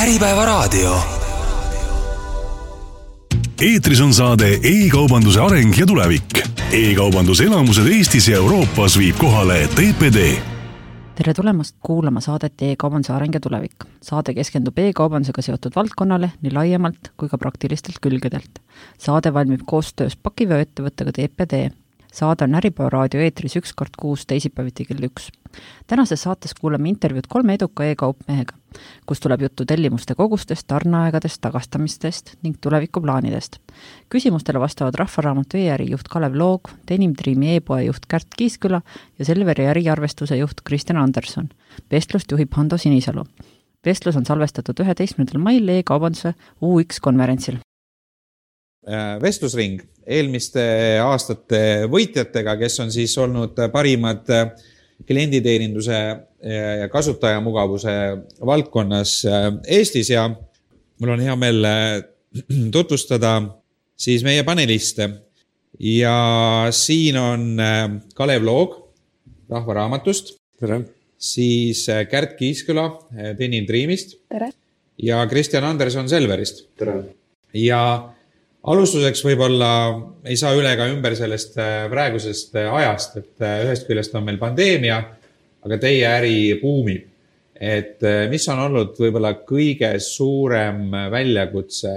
Äripäevaraadio. Eetris on saade e-kaubanduse areng ja tulevik. E-kaubanduse elamused Eestis ja Euroopas viib kohale TPD. Tere tulemast kuulama saadet e-kaubanduse areng ja tulevik. Saade keskendub e-kaubandusega seotud valdkonnale nii laiemalt kui ka praktilistelt külgedelt. Saade valmib koostöös pakiveoettevõttega TPD. Saade on Äripäevaraadio eetris 1 kord kuus teisipäeviti kell 1. Tänases saates kuulame intervjuud 3 eduka e-kaupmehega, kus tuleb juttu tellimuste kogustest, tarneaegadest, tagastamistest ning tulevikuplaanidest. Küsimustele vastavad Rahvaraamatu e-äri juht Kalev Loog, Denim Dreami e-poe juht Kärt Kiisküla ja Selveri äriarvestuse juht Kristjan Anderson. Vestlust juhib Hando Sinisalu. Vestlus on salvestatud 11. mail e-kaubanduse UX konverentsil. Vestlusring eelmiste aastate võitjatega, kes on siis olnud parimad klienditeeninduse ja kasutajamugavuse valdkonnas Eestis ja mul on hea meel tutvustada siis meie paneliste. Ja siin on Kalev Loog Rahvaraamatust. Tere. Siis Kärt Kiisküla Denim Dreamist. Tere. Ja Kristjan Anderson Selverist. Tere. Ja alustuseks võib-olla ei saa üle ka ümber sellest praegusest ajast, et ühest küljest on meil pandeemia, aga teie äri buumib. Et mis on olnud võib-olla kõige suurem väljakutse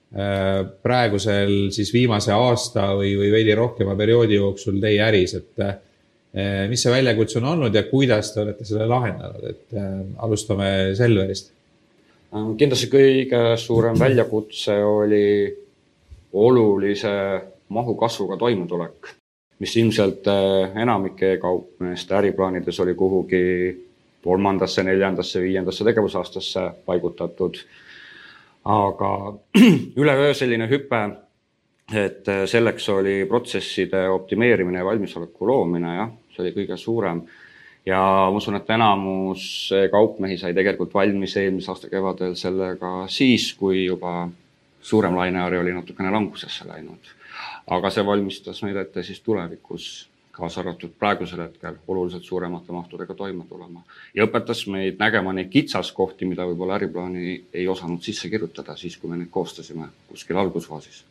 praegusel siis viimase aasta või veidi rohkema perioodi jooksul teie äris, et mis see väljakutse on olnud ja kuidas te olete selle lahendanud, et alustame Selverist. Kindlasti kõige suurem väljakutse oli olulise mahu kasvuga toimutulek, mis ilmselt enamike e-kaupmeeste äriplaanides oli kuhugi 3., 4., 5. tegevusaastasse paigutatud. Aga üleöö selline hüpe, et selleks oli protsesside optimeerimine ja valmisoleku loomine, jah, see oli kõige suurem. Ja ma usun, et enamus kaupmehi sai tegelikult valmis eelmise aasta kevadel sellega siis, kui juba suurem laineari oli natukene langusesse läinud. Aga see valmistas meid ette siis tulevikus, kaasa arvatud praegusel hetkel, oluliselt suuremate mahtudega toime tulema. Ja õpetas meid nägema neid kitsaskohti, mida võib-olla äriplaani ei osanud sisse kirjutada siis, kui me neid koostasime kuskil algusfaasis.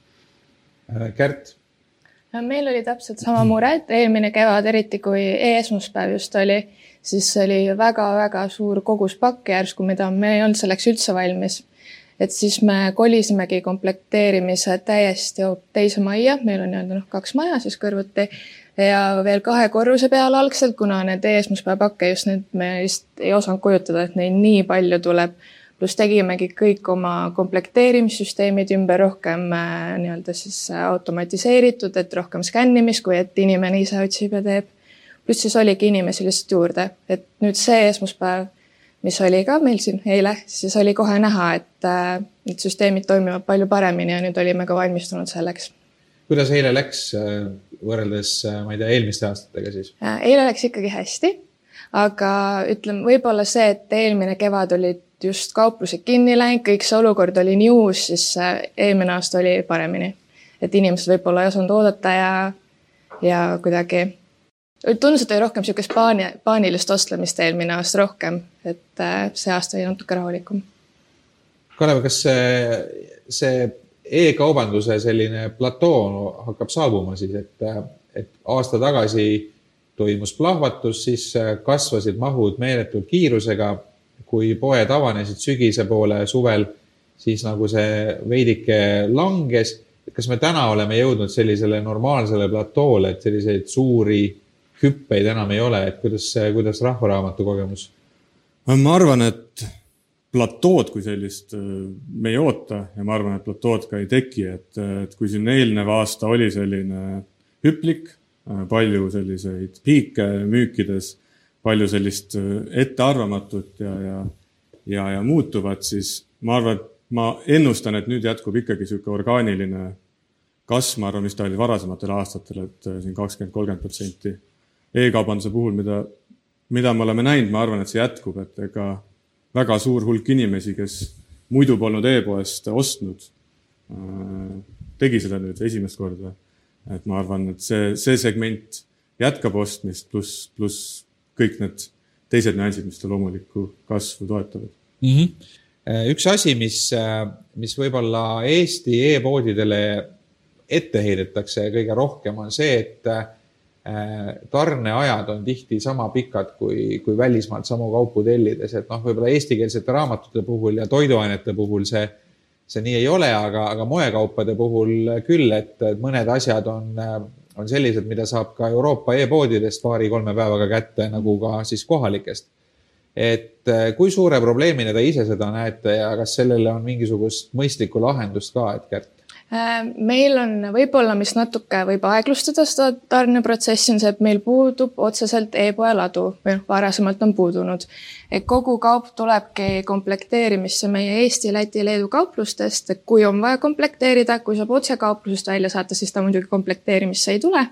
Kärt? Meil oli täpselt sama mure, et eelmine kevad, eriti kui e-esmuspäev just oli, siis oli väga-väga suur kogus pakke järsku, mida me ei olnud selleks üldse valmis. Et siis me kolisimegi komplekteerimise täiesti teise majja, meil on 2 maja siis kõrvuti ja veel 2 korruse peal algselt, kuna need e-esmuspäevapakke just need me ei osanud kujutada, et neid nii palju tuleb. Plus tegimegi kõik oma komplekteerimissüsteemid ümber rohkem siis automatiseeritud, et rohkem skännimist, kui et inimene ise otsib ja teeb. Plus siis oligi inimesi lihtsalt juurde, et nüüd see esmuspäev, mis oli ka meil siin eile, siis oli kohe näha, et need süsteemid toimivad palju paremini ja nüüd olime ka valmistunud selleks. Kuidas eile läks võrreldes, ma ei tea, eelmiste aastatega siis? Eile läks ikkagi hästi, aga ütleme, võib-olla see, et eelmine kevad oli just kauplused kinni läinud, kõik see olukord oli nii uus, siis eelmine aasta oli paremini. Et inimesed võib-olla ei osanud oodata ja kuidagi tundus, et oli rohkem sellist paanilist ostlemist eelmine aasta rohkem, et see aasta oli natuke rahulikum. Kalev, kas see e-kaubanduse selline platoon hakkab saabuma siis, et aasta tagasi toimus plahvatus, siis kasvasid mahud meeletult kiirusega, kui poed avanesid sügise poole suvel, siis nagu see veidike langes. Kas me täna oleme jõudnud sellisele normaalsele platoole, et selliseid suuri hüppeid enam ei ole, et kuidas Rahvaraamatu kogemus? Ma arvan, et platood kui sellist me ei oota ja ma arvan, et platood ka ei teki, et kui siin eelnev aasta oli selline hüplik, palju selliseid piike müükides, palju sellist ettearvamatut ja muutuvat, siis ma arvan, et ma ennustan, et nüüd jätkub ikkagi selline orgaaniline kasv, ma arvan, mis ta oli varasematel aastatel, et siin 20-30%. E-kaubanduse puhul, mida me oleme näinud, ma arvan, et see jätkub, et ega väga suur hulk inimesi, kes muidu polnud e-poest ostnud, tegi seda nüüd esimest korda. Et ma arvan, et see segment jätkab ostmist plus kõik need teised nüansid, mis ta loomulikku kasvu toetavad. Üks asi, mis võib-olla Eesti e-poodidele ette heidetakse kõige rohkem, on see, et tarneajad on tihti sama pikad kui välismaalt samu kaupu tellides, et võib-olla eestikeelsete raamatute puhul ja toiduainete puhul see nii ei ole, aga moekaupade puhul küll, et mõned asjad on sellised, mida saab ka Euroopa e-poodidest 2-3 päevaga kätte, nagu ka siis kohalikest. Et kui suure probleemina te ise seda näete ja kas sellele on mingisugust mõistlikku lahendust ka, et Kärt? Meil on võib-olla, mis natuke võib aeglustada seda tarneprotsessi, on see, et meil puudub otseselt e-poe ladu või varasemalt on puudunud. Et kogu kaup tulebki komplekteerimisse meie Eesti, Läti, Leedu kauplustest, et kui on vaja komplekteerida, kui saab otse kauplusest välja saata, siis ta muidugi komplekteerimisse ei tule.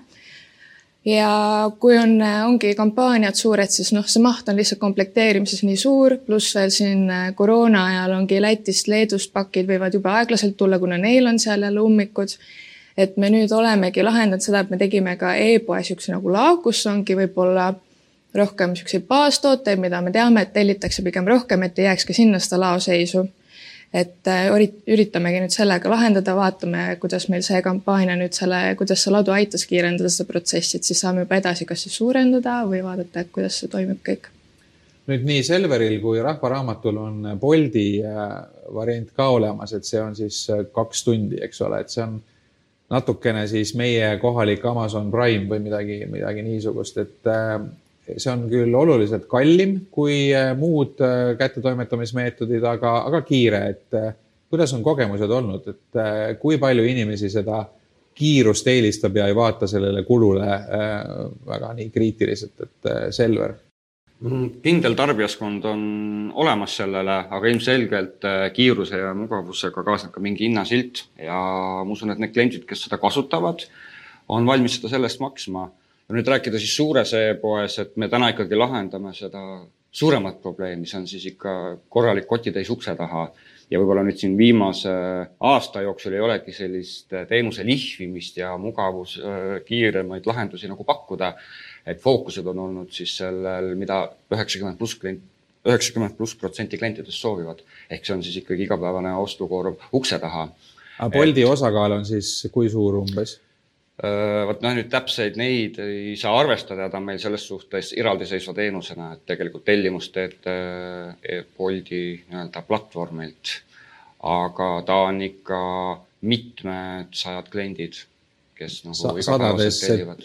Ja kui ongi kampaaniad suured, siis see maht on lihtsalt komplekteerimises nii suur, pluss veel siin koroona ajal ongi Lätist, Leedust pakid võivad juba aeglaselt tulla, kuna neil on seal jälle ummikud. Et me nüüd olemegi lahendanud seda, et me tegime ka e-poe siukse nagu lao, kus ongi võib-olla rohkem siukseid baastooteid, mida me teame, et tellitakse pigem rohkem, et ei jääks ka sinna seda laoseisu. Et üritamegi nüüd sellega lahendada, vaatame, kuidas meil see kampaania nüüd kuidas see ladu aitas kiirendada seda protsessi, et siis saame juba edasi kas siis suurendada või vaadata, et kuidas see toimib kõik. Nüüd nii Selveril kui Rahvaraamatul on Boldi variant ka olemas, et see on siis 2 tundi, eks ole, et see on natukene siis meie kohalik Amazon Prime või midagi niisugust, et see on küll oluliselt kallim kui muud kättetoimetamismeetodid, aga kiire, et kuidas on kogemused olnud, et kui palju inimesi seda kiirust eelistab ja ei vaata sellele kulule väga nii kriitiliselt, et Selver? Kindel tarbijaskond on olemas sellele, aga ilmselgelt kiiruse ja mugavusega kaasneb ka mingi hinnasilt ja ma usun, et need kliendid, kes seda kasutavad, on valmis seda sellest maksma. Ja nüüd rääkida siis suures e-poes, et me täna ikkagi lahendame seda suuremat probleemi, see on siis ikka korralik kotitäis ukse taha ja võib-olla nüüd siin viimase aasta jooksul ei olegi sellist teenuse lihvimist ja mugavus kiiremaid lahendusi nagu pakkuda, et fookused on olnud siis sellel, mida 90% klientidest soovivad, ehk see on siis ikkagi igapäevane ostukorv ukse taha. Boldi osakaal on siis kui suur umbes? Nüüd täpseid neid ei saa arvestada, ta on meil selles suhtes eraldiseisva teenusena, et tegelikult tellimust teed Boldi platvormilt, aga ta on ikka mitmed sajad kliendid, kes sadades,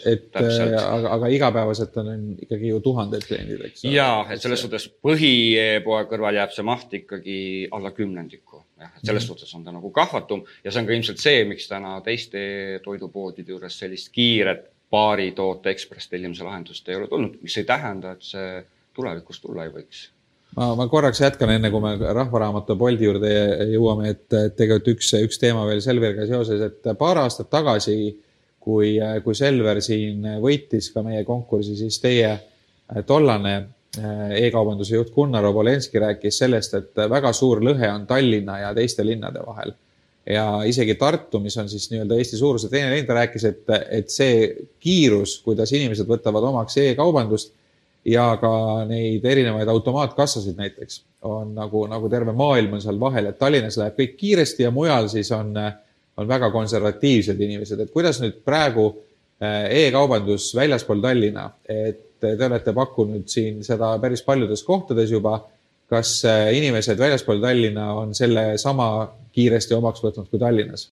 aga igapäevaselt on ikkagi ju tuhanded kliendid, eks? Jaa, et selles suhtes põhi-poe kõrval jääb see maht ikkagi alla 10. Selles suhtes on ta nagu kahvatum ja see on ka ilmselt see, miks täna teiste toidupoodide juures sellist kiiret paari toote ekspress tellimise lahendust ei ole tulnud, mis ei tähenda, et see tulevikus tulla ei võiks. Ma korraks jätkan enne, kui me Rahvaraamatu Boldi juurde jõuame, et tegelikult üks teema veel Selveriga seoses, et paar aastat tagasi, kui Selver siin võitis ka meie konkursi, siis teie tollane e-kaubanduse juht Gunnar Obolenski rääkis sellest, et väga suur lõhe on Tallinna ja teiste linnade vahel. Ja isegi Tartu, mis on siis nii-öelda Eesti suuruse teine linn, ta rääkis, et see kiirus, kuidas inimesed võtavad omaks e-kaubandust ja ka neid erinevaid automaatkassasid näiteks, on nagu terve maailm on seal vahel, et Tallinnas läheb kõik kiiresti ja mujal siis on väga konservatiivsed inimesed. Et kuidas nüüd praegu e-kaubandus väljaspool Tallinna, et te olete pakkunud siin seda päris paljudes kohtades juba, kas inimesed väljaspool Tallinna on selle sama kiiresti omaks võtnud kui Tallinnas?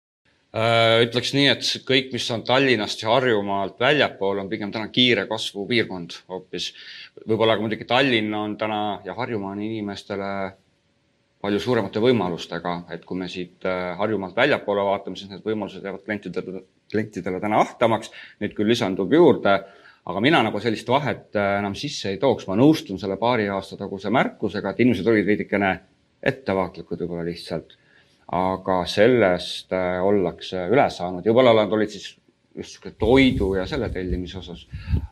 Ütleks nii, et kõik, mis on Tallinnast ja Harjumaalt väljapool, on pigem täna kiire kasvu piirkond hoopis. Võib-olla aga muidugi Tallinn on täna ja Harjumaa on inimestele palju suuremate võimalustega, et kui me siit Harjumaalt väljapoole vaatame, siis need võimalused jäävad klientidele täna ahtamaks, neid küll lisandub juurde, aga mina nagu sellist vahet enam sisse ei tooks. Ma nõustun selle paari aasta taguse märkusega, et inimesed olid veidikene ettevaatlikud võib-olla lihtsalt, aga sellest ollakse üle saanud. Juba nad olid siis just toidu ja selle tellimise osas.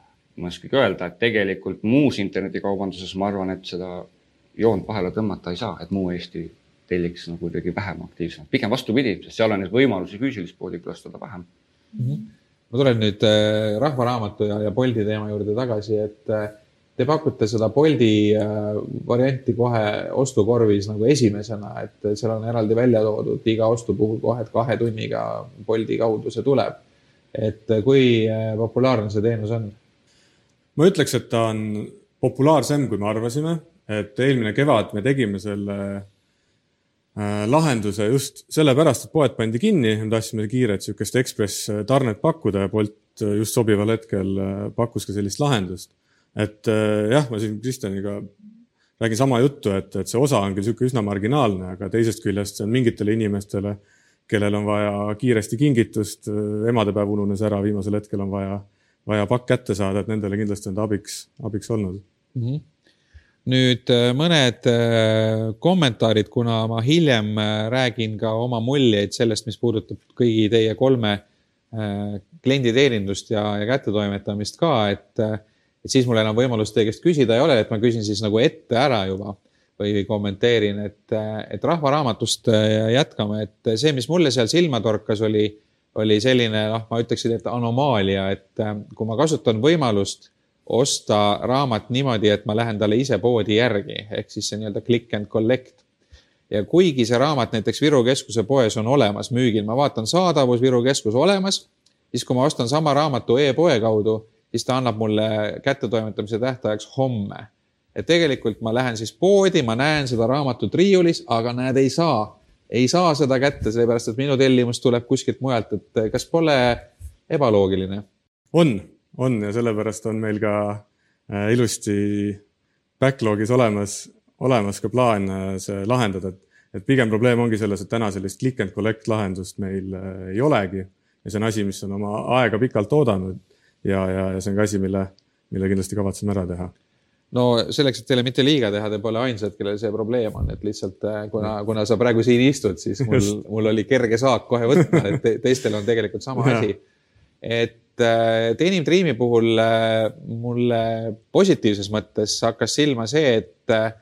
Ma oskagi öelda, et tegelikult muus internetikaubanduses ma arvan, et seda joont vahele tõmmata ei saa, et muu Eesti telliks nagu kuidagi vähem aktiivselt. Pigem vastupidi, sest seal on neid võimalusi füüsilist poodi külastada vähem. Ma tulen nüüd Rahvaraamatu ja Boldi teema juurde tagasi, et te pakute seda Bolti varianti kohe ostukorvis nagu esimesena, et seal on eraldi välja toodud iga ostu puhul kohe, et 2 tunniga Bolti kaudu see tuleb. Et kui populaarne see teenus on? Ma ütleks, et ta on populaarsem, kui me arvasime, et eelmine kevad me tegime selle lahenduse just sellepärast, et poed pandi kinni, me tahtsime kiiret sükest Express tarnet pakkuda ja Bolt just sobival hetkel pakkus ka sellist lahendust. Et jah, ma siin Kristjaniga räägin sama juttu, et see osa on küll süke üsna marginaalne, aga teisest küljest see on mingitele inimestele, kellel on vaja kiiresti kingitust, emadepäev ununes ära, viimasel hetkel on vaja pakk kätte saada, et nendele kindlasti on ta abiks olnud. Nüüd mõned kommentaarid, kuna ma hiljem räägin ka oma muljeid sellest, mis puudutab kõigi teie 3 klienditeenindust ja kättetoimetamist ka, et siis mul enam võimalust teie käest küsida ei ole, et ma küsin siis nagu ette ära juba või kommenteerin, et Rahvaraamatust jätkame, et see, mis mulle seal silma torkas, oli selline, ma ütleksin, et anomaalia, et kui ma kasutan võimalust osta raamat niimoodi, et ma lähen talle ise poodi järgi, ehk siis see nii-öelda click and collect. Ja kuigi see raamat näiteks Viru Keskuse poes on olemas müügil, ma vaatan saadavus Viru Keskus olemas, siis kui ma ostan sama raamatu e-poe kaudu, siis ta annab mulle kättetoimetamise tähtajaks homme. Et tegelikult ma lähen siis poodi, ma näen seda raamatut riiulis, aga näed, ei saa seda kätte, sellepärast, et minu tellimus tuleb kuskilt mujalt, et kas pole ebaloogiline? On ja sellepärast on meil ka ilusti backlogis olemas ka plaan see lahendada, et pigem probleem ongi selles, et täna sellist click and collect lahendust meil ei olegi ja see on asi, mis on oma aega pikalt oodanud ja see on ka asi, mille kindlasti kavatseme ära teha. No selleks, et teile mitte liiga teha, te pole ainsad, kellel see probleem on, et lihtsalt kuna sa praegu siin istud, siis mul oli kerge saak kohe võtta, et teistel on tegelikult sama asi. Et Denim Dreami puhul mulle positiivses mõttes hakkas silma see, et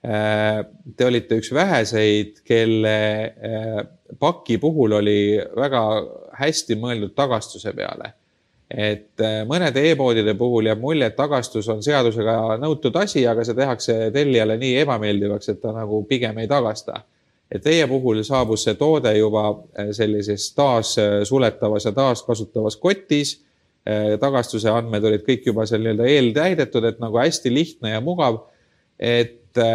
te olite üks väheseid, kelle paki puhul oli väga hästi mõeldud tagastuse peale. Et mõnede e-poodide puhul jääb mulje, et tagastus on seadusega nõutud asi, aga see tehakse tellijale nii ebameeldivaks, et ta nagu pigem ei tagasta. Et teie puhul saabus see toode juba sellises taas suletavas ja taas kasutavas kotis. Tagastuse andmed olid kõik juba seal nii-öelda eeltäidetud, et nagu hästi lihtne ja mugav. Et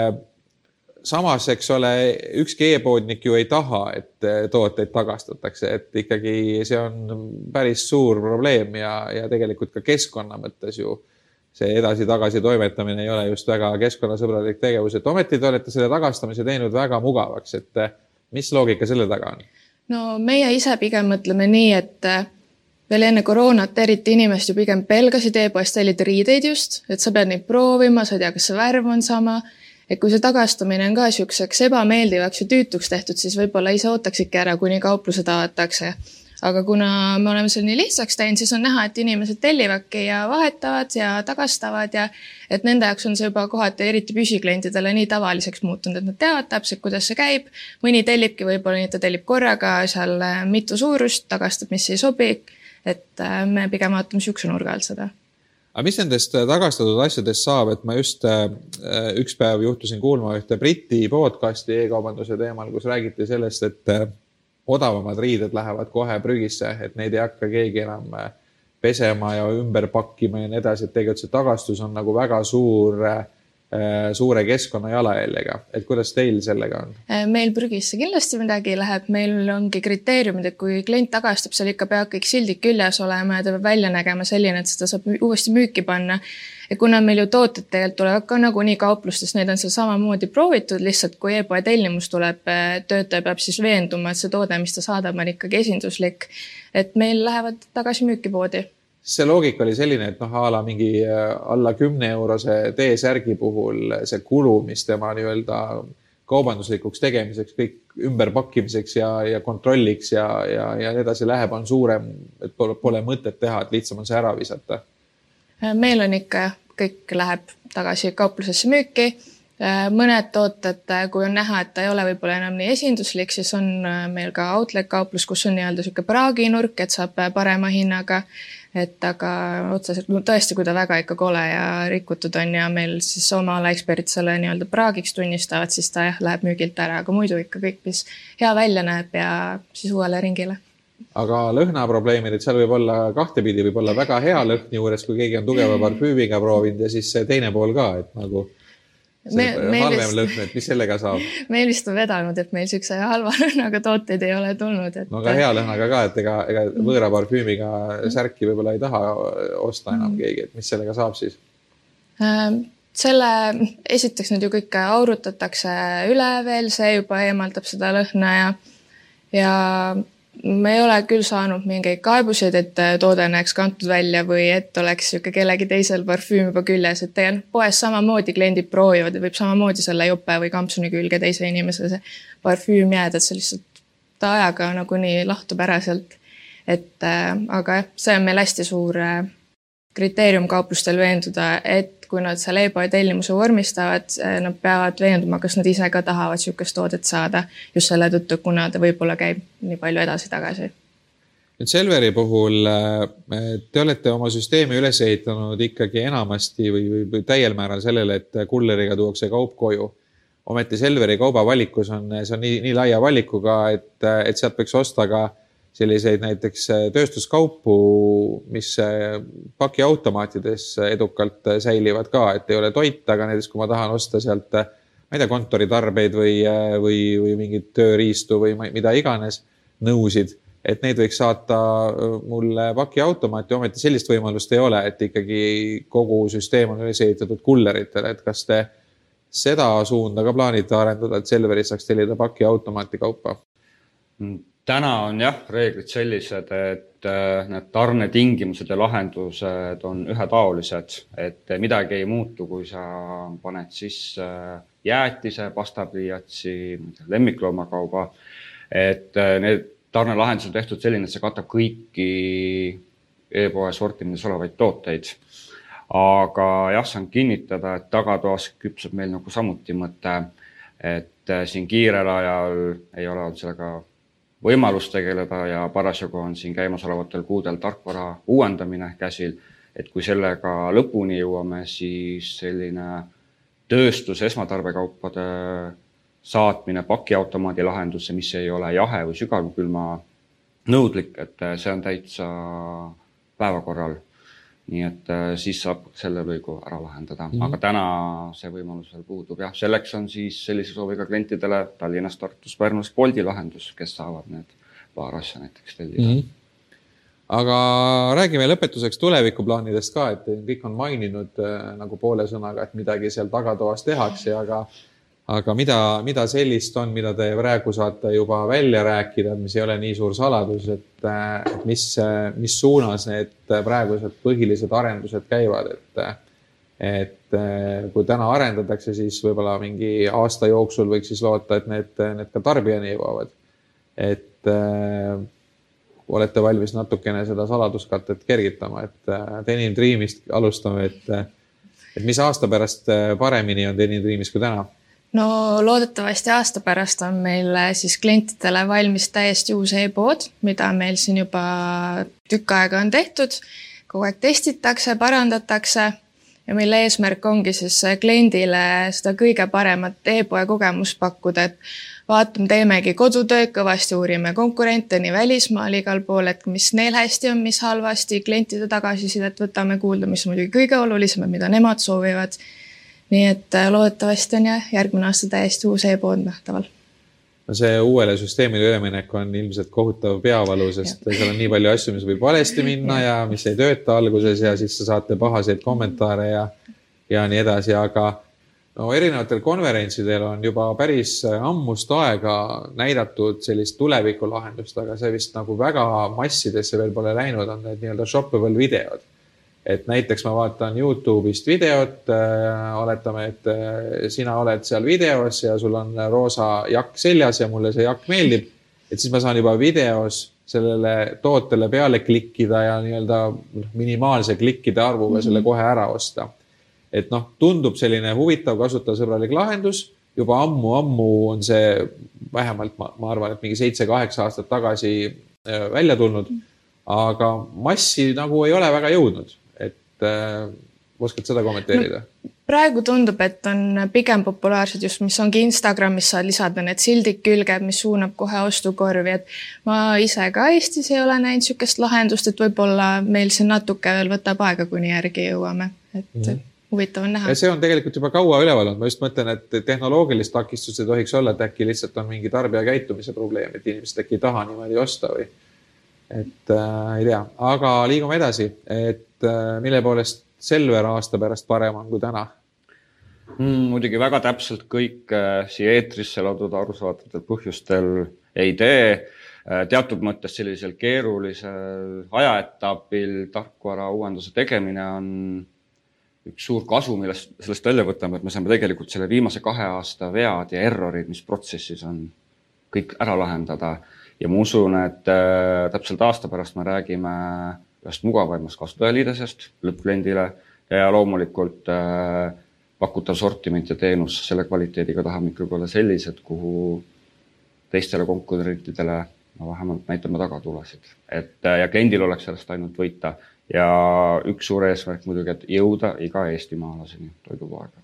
samas, eks ole, ükski e-poodnik ju ei taha, et tooteid tagastatakse, et ikkagi see on päris suur probleem ja tegelikult ka keskkonna mõttes ju see edasi-tagasi toimetamine ei ole just väga keskkonnasõbralik tegevus, et ometi te olete selle tagastamise teinud väga mugavaks, et mis loogika selle taga on? No meie ise pigem mõtleme nii, et veel enne koroonat eriti inimest ju pigem pelgasid e-poest tellida riideid just, et sa pead neid proovima, sa ei tea, kas see värv on sama, et kui see tagastamine on ka siukseks ebameeldivaks ja tüütuks tehtud, siis võib-olla ise ootaksidki ära, kuni kauplused avatakse. Aga kuna me oleme seal nii lihtsaks teinud, siis on näha, et inimesed tellivadki ja vahetavad ja tagastavad ja et nende jaoks on see juba kohati eriti püsiklientidele nii tavaliseks muutunud, et nad teavad täpselt, kuidas see käib. Mõni tellibki võib-olla nii, et ta tellib korraga seal mitu suurust, tagastab, mis ei sobi, et me pigem vaatame siukse nurga alt seda. Aga mis nendest tagastatud asjadest saab, et ma just üks päev juhtusin kuulma ühte Briti podcasti e-kaubanduse teemal, kus räägiti sellest, et odavamad riided lähevad kohe prügisse, et neid ei hakka keegi enam pesema ja ümber pakkima ja nii edasi, et tegelikult see tagastus on nagu väga suure keskkonna jalajäljega. Et kuidas teil sellega on? Meil prügisse kindlasti midagi läheb. Meil ongi kriteeriumid, et kui klient tagastab, seal ikka peab kõik sildid küljes olema ja ta peab välja nägema selline, et seda saab uuesti müüki panna. Ja kuna meil ju tooted tegelikult tulevad ka nagu nii kauplustest, neid on seal samamoodi proovitud, lihtsalt kui e-poe tellimus tuleb, töötaja peab siis veenduma, et see toode, mis ta saadab, on ikkagi esinduslik, et meil lähevad tagasi müükipoodi. See loogika oli selline, et ala mingi alla 10 eurose T-särgi puhul see kulu, mis tema nii-öelda kaubanduslikuks tegemiseks, kõik ümberpakkimiseks ja kontrolliks ja nii edasi läheb, on suurem, et pole mõtet teha, et lihtsam on see ära visata. Meil on ikka, kõik läheb tagasi kauplusesse müüki. Mõned tooted, kui on näha, et ta ei ole võib-olla enam nii esinduslik, siis on meil ka outlet kauplus, kus on nii-öelda siuke praaginurk, et saab parema hinnaga. et aga otseselt tõesti, kui ta väga ikka kole ja rikutud on ja meil siis oma eksperdid selle nii-öelda praagiks tunnistavad, siis ta läheb müügilt ära, aga muidu ikka kõik, mis hea välja näeb ja siis uuele ringile. Aga lõhnaprobleemid, et seal võib olla kahtepidi, võib olla väga hea lõhn juures, kui keegi on tugeva parfüümiga proovinud ja siis see teine pool ka, et nagu halvem lõhn, et mis sellega saab? Meil vist on vedanud, et meil siukse halva lõhnaga tooteid ei ole tulnud. Et... No aga hea lõhnaga ka, et ega võõra parfüümiga särki võib-olla ei taha osta enam keegi, et mis sellega saab siis? Selle esiteks nüüd ju kõik aurutatakse üle veel, see juba eemaldab seda lõhna ja me ei ole küll saanud mingeid kaebuseid, et toode näeks kantud välja või et oleks kellegi teisel parfüüm juba küljes, et poes samamoodi kliendid proovivad ja võib samamoodi selle jope või kampsuni külge teise inimese see parfüüm jääda, et see lihtsalt ta ajaga nagunii lahtub ära sealt. Aga see on meil hästi suur kriteerium kauplustel veenduda, et kui nad selle e-poe tellimuse vormistavad, nad peavad veenduma, kas nad ise ka tahavad siukest toodet saada just selle tõttu, kuna ta võib-olla käib nii palju edasi-tagasi. Nüüd Selveri puhul te olete oma süsteemi üles ehitanud ikkagi enamasti või täiel määral sellele, et kulleriga tuuakse kaup koju. Ometi Selveri kaubavalikus on nii laia valikuga, et sealt võiks osta ka selliseid näiteks tööstuskaupu, mis pakiautomaatides edukalt säilivad ka, et ei ole toit, aga näiteks kui ma tahan osta sealt, ma ei tea, kontoritarbeid või mingit tööriistu või mida iganes nõusid, et neid võiks saata mulle pakiautomaati, ometi sellist võimalust ei ole, et ikkagi kogu süsteem on üles ehitatud kulleritele, et kas te seda suunda ka plaanite arendada, et Selveris saaks tellida pakiautomaati kaupa? Täna on reeglid sellised, et need tarnetingimused ja lahendused on ühetaolised, et midagi ei muutu, kui sa paned sisse jäätise, pastapliiatsi, lemmikloomakauba, et need tarnelahendused on tehtud selline, et see katab kõiki e-poe sortimises olevaid tooteid. Aga saan kinnitada, et tagatoas küpseb meil nagu samuti mõte, et siin kiirel ajal ei ole olnud sellega võimalus tegeleda ja parasjagu on siin käimasolevatel kuudel tarkvara uuendamine käsil, et kui sellega lõpuni jõuame, siis selline tööstus esmatarbekaupade saatmine pakiautomaadi lahendusse, mis ei ole jahe või sügavkülma nõudlik, et see on täitsa päevakorral. Nii et siis saab selle lõigu ära lahendada. Aga täna see võimalus veel puudub. Selleks on siis sellise sooviga klientidele Tallinnas, Tartus, Pärnus Bolti lahendus, kes saavad need paar asja näiteks tellida. Aga räägime lõpetuseks tulevikuplaanidest ka, et kõik on maininud nagu poole sõnaga, et midagi seal tagatoas tehakse, aga mida sellist on, mida te praegu saate juba välja rääkida, mis ei ole nii suur saladus, et mis suunas need praegused põhilised arendused käivad, et kui täna arendatakse, siis võib-olla mingi aasta jooksul võiks siis loota, et need ka tarbijani jõuavad. Et olete valmis natukene seda saladuskattet kergitama, et Denim Dreamist alustame, et mis aasta pärast paremini on Denim Dreamis kui täna? No loodetavasti aasta pärast on meil siis klientidele valmis täiesti uus e-pood, mida meil siin juba tükk aega on tehtud. Kogu aeg testitakse, parandatakse ja mille eesmärk ongi siis kliendile seda kõige paremat e-poe kogemust pakkuda, et vaatame, teemegi kodutööd, kõvasti uurime konkurente nii välismaal igal pool, et mis neil hästi on, mis halvasti, klientide tagasisidet võtame kuulda, mis on muidugi kõige olulisem, mida nemad soovivad. Nii et loodetavasti on järgmine aasta täiesti uus e-pood nähtaval. No see uuele süsteemile üleminek on ilmselt kohutav peavalu, sest seal on nii palju asju, mis võib valesti minna ja mis ei tööta alguses ja siis sa saate pahaseid kommentaare ja nii edasi, aga erinevatel konverentsidel on juba päris ammust aega näidatud sellist tulevikulahendust, aga see vist nagu väga massidesse veel pole läinud, on need nii-öelda shoppable videod. Et näiteks ma vaatan YouTube'ist videot, oletame, et sina oled seal videos ja sul on roosa jakk seljas ja mulle see jakk meeldib, et siis ma saan juba videos sellele tootele peale klikkida ja nii-öelda minimaalse klikkide arvuga selle kohe ära osta. Et tundub selline huvitav kasutajasõbralik lahendus, juba ammu on see vähemalt, ma arvan, et mingi 7-8 aastat tagasi välja tulnud. aga massi nagu ei ole väga jõudnud, et oskad seda kommenteerida? Praegu tundub, et on pigem populaarsed just, mis ongi Instagramis saad lisada need sildid külge, mis suunab kohe ostukorvi, et ma ise ka Eestis ei ole näinud sükest lahendust, et võib-olla meil see natuke veel võtab aega, kuni järgi jõuame, et huvitav on näha. Ja see on tegelikult juba kaua üleval olnud. Ma just mõtlen, et tehnoloogilist takistust ei tohiks olla, et äkki lihtsalt on mingi tarbija käitumise probleem, et inimesed äkki ei taha niimoodi osta või et ei tea, aga liigume edasi, et mille poolest Selver aasta pärast parem on kui täna? Muidugi väga täpselt kõik siia eetrisse loodud arusaadatel põhjustel ei tee. Teatud mõttes sellisel keerulisel ajaetapil tarkvara uuenduse tegemine on üks suur kasu, millest sellest välja võtame, et me saame tegelikult selle viimase 2 aasta vead ja errorid, mis protsessis on, kõik ära lahendada. Ja ma usun, et täpselt aasta pärast me räägime ühest mugavaimast kasutajaliidesest lõppkliendile ja loomulikult pakutav sortiment ja teenus selle kvaliteediga tahame ikkagi olla sellised, kuhu teistele konkurentidele vähemalt näitame tagatulesid. Ja kliendil oleks sellest ainult võita. Ja üks suur eesmärk muidugi, et jõuda iga eestimaalaseni toidupoega.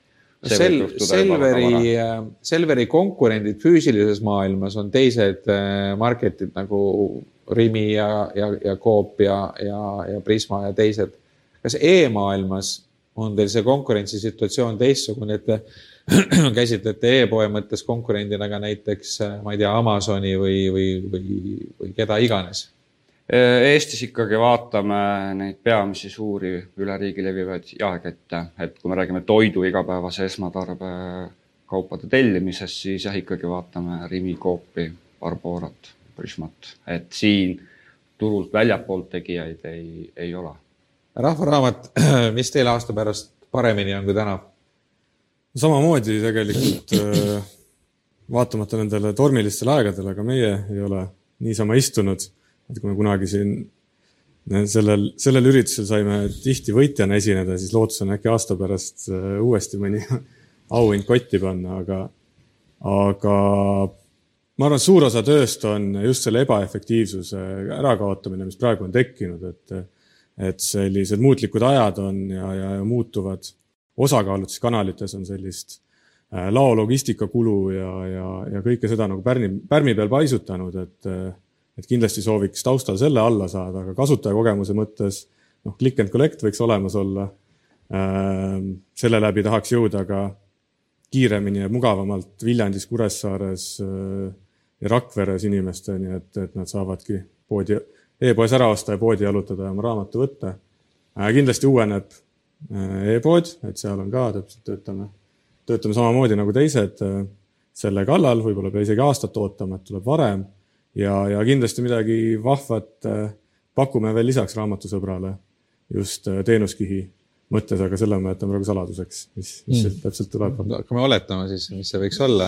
Selveri konkurendid füüsilises maailmas on teised marketid nagu Rimi ja Coop ja Prisma ja teised. Kas e-maailmas on teil see konkurentsisituatsioon teistsugune, et käsitlete e-poe mõttes konkurendina ka näiteks, ma ei tea, Amazoni või keda iganes? Eestis ikkagi vaatame neid peamisi suuri üle riigi levivaid jaekette, et kui me räägime toidu igapäevase esmatarbe kaupade tellimisest, siis ikkagi vaatame Rimi, Coopi, Barborat, Prismat, et siin turult väljapoolt tegijaid ei ole. Rahvaraamat, mis teil aasta pärast paremini on kui täna? Samamoodi tegelikult vaatamata nendele tormilistele aegadele, aga meie ei ole niisama istunud. Et kui me kunagi siin sellel üritusel saime tihti võitjana esineda, siis lootus on äkki aasta pärast uuesti mõni auhind kotti panna, aga ma arvan, suur osa tööst on just selle ebaefektiivsuse ärakaotamine, mis praegu on tekkinud, et sellised muutlikud ajad on ja muutuvad osakaalud siis kanalites on sellist laologistikakulu ja kõike seda nagu pärmi peal paisutanud, et kindlasti sooviks taustal selle alla saada, aga kasutajakogemuse mõttes click and collect võiks olemas olla. Selle läbi tahaks jõuda ka kiiremini ja mugavamalt Viljandis, Kuressaares ja Rakveres inimesteni, et nad saavadki e-poes ära osta ja poodi jalutada ja oma raamatu võtta. Kindlasti uueneb e-pood, et seal on ka täpselt töötame samamoodi nagu teised selle kallal, võib-olla ka isegi aastat ootama, et tuleb varem. Ja kindlasti midagi vahvat pakume veel lisaks raamatusõbrale just teenuskihi mõttes, aga selle me jätame praegu saladuseks, mis täpselt tuleb. Hakkame oletama siis, mis see võiks olla.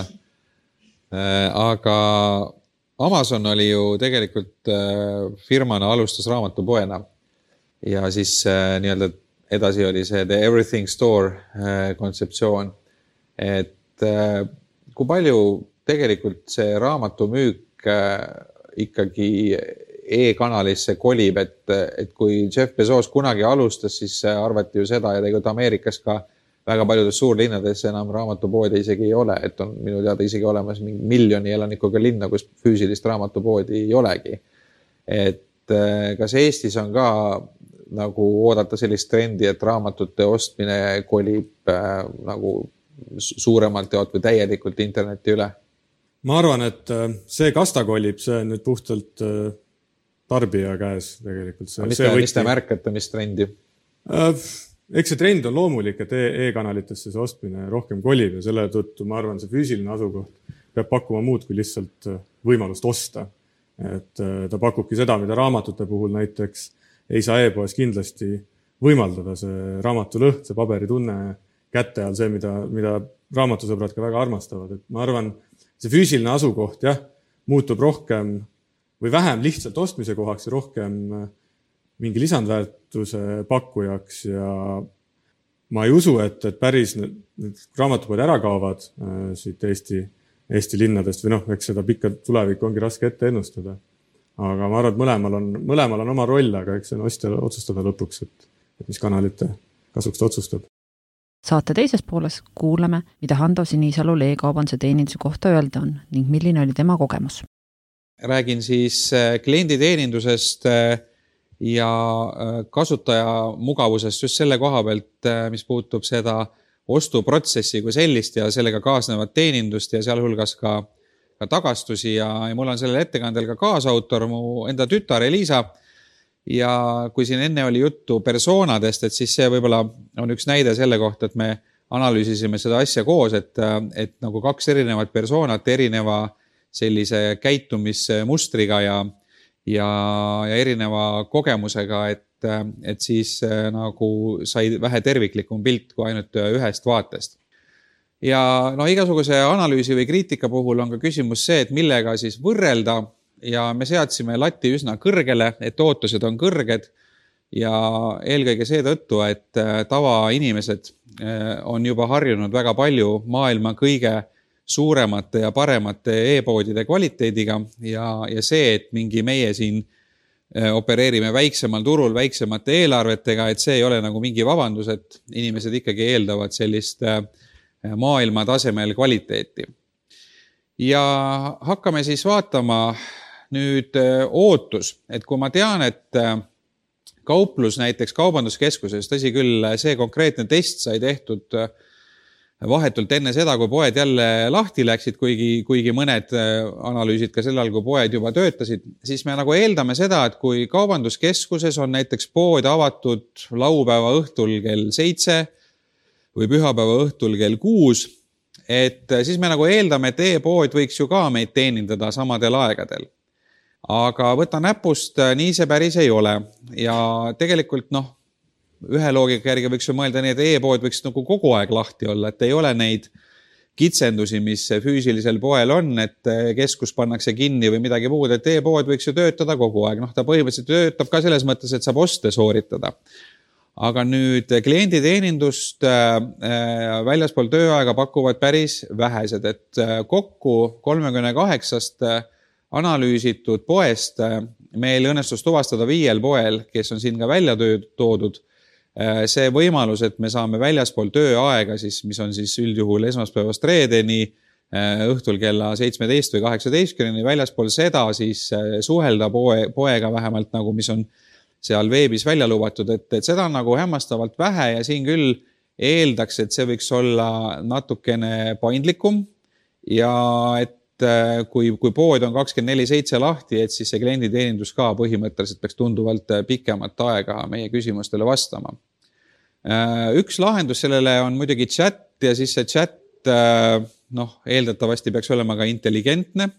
Aga Amazon oli ju tegelikult firmana alustas raamatupoena ja siis nii-öelda edasi oli see The Everything Store kontseptsioon, et kui palju tegelikult see raamatumüük ikkagi e-kanalisse kolib, et kui Jeff Bezos kunagi alustas, siis arvati ju seda ja tegelikult Ameerikas ka väga paljudes suurlinnades enam raamatupoodi isegi ei ole, et on minu teada isegi olemas miljoni elanikuga linna, kus füüsilist raamatupoodi ei olegi. Et kas Eestis on ka nagu oodata sellist trendi, et raamatute ostmine kolib nagu suuremalt jaolt või täielikult interneti üle? Ma arvan, et see kasta kolib, see on nüüd puhtalt tarbija käes tegelikult. Mis te märkate, mis trendi? Eks see trend on loomulik, et e-kanalitesse see ostmine rohkem kolib ja selle tõttu ma arvan, see füüsiline asukoht peab pakkuma muud kui lihtsalt võimalust osta. Et ta pakubki seda, mida raamatute puhul näiteks ei saa e-poes kindlasti võimaldada, see raamatulõht, see paberitunne kätte all, see, mida raamatusõbrad ka väga armastavad. Et ma arvan, see füüsiline asukoht muutub rohkem või vähem lihtsalt ostmise kohaks ja rohkem mingi lisandväärtuse pakkujaks ja ma ei usu, et päris raamatupoed ära kaovad siit Eesti linnadest või eks seda pikka tulevikku ongi raske ette ennustada. aga ma arvan, et mõlemal on oma roll, aga eks see on ostjal otsustada lõpuks, et mis kanalite kasuks ta otsustab. Saate teises pooles kuulame, mida Hando Sinisalul e-kaubanduse teeninduse kohta öelda on ning milline oli tema kogemus. Räägin siis klienditeenindusest ja kasutaja mugavusest just selle koha pealt, mis puutub seda ostuprotsessi kui sellist ja sellega kaasnevat teenindust ja sealhulgas ka tagastusi ja mul on sellel ettekandel ka kaasautor, mu enda tütar Elisa. Ja kui siin enne oli juttu persoonadest, et siis see võib-olla on üks näide selle kohta, et me analüüsisime seda asja koos, et nagu kaks erinevat persoonat erineva sellise käitumismustriga ja erineva kogemusega, et siis nagu sai vähe terviklikum pilt kui ainult ühest vaatest. Ja igasuguse analüüsi või kriitika puhul on ka küsimus see, et millega siis võrrelda ja me seadsime lati üsna kõrgele, et ootused on kõrged ja eelkõige seetõttu, et tavainimesed on juba harjunud väga palju maailma kõige suuremate ja paremate e-poodide kvaliteediga ja see, et mingi meie siin opereerime väiksemal turul, väiksemate eelarvetega, et see ei ole nagu mingi vabandus, et inimesed ikkagi eeldavad sellist maailma tasemel kvaliteeti. Ja hakkame siis vaatama nüüd ootus, et kui ma tean, et kauplus näiteks kaubanduskeskuses, tõsi küll, see konkreetne test sai tehtud vahetult enne seda, kui poed jälle lahti läksid, kuigi mõned analüüsid ka sellal, kui poed juba töötasid, siis me nagu eeldame seda, et kui kaubanduskeskuses on näiteks pood avatud laupäeva õhtul kell 7 või pühapäeva õhtul kell 6, et siis me nagu eeldame, et e-pood võiks ju ka meid teenindada samadel aegadel. Aga võta näpust, nii see päris ei ole. Ja tegelikult ühe loogika järgi võiks ju mõelda nii, et e-pood võiks nagu kogu aeg lahti olla, et ei ole neid kitsendusi, mis füüsilisel poel on, et keskus pannakse kinni või midagi muud, et e-pood võiks ju töötada kogu aeg. Ta põhimõtteliselt töötab ka selles mõttes, et saab oste sooritada. Aga nüüd klienditeenindust väljaspool tööaega pakuvad päris vähesed, et kokku 38 analüüsitud poest meil õnnestus tuvastada 5 poel, kes on siin ka välja toodud. See võimalus, et me saame väljaspool tööaega, mis on siis üldjuhul esmaspäevast reedeni, õhtul kella 17 või 18, väljaspool seda siis suhelda poega vähemalt nagu, mis on seal veebis välja lubatud, et seda on nagu hämmastavalt vähe ja siin küll eeldaks, et see võiks olla natukene paindlikum ja et kui pood on 24/7 lahti, et siis see klienditeenindus ka põhimõtteliselt peaks tunduvalt pikemat aega meie küsimustele vastama. Üks lahendus sellele on muidugi chat ja siis see chat eeldatavasti peaks olema ka intelligentne.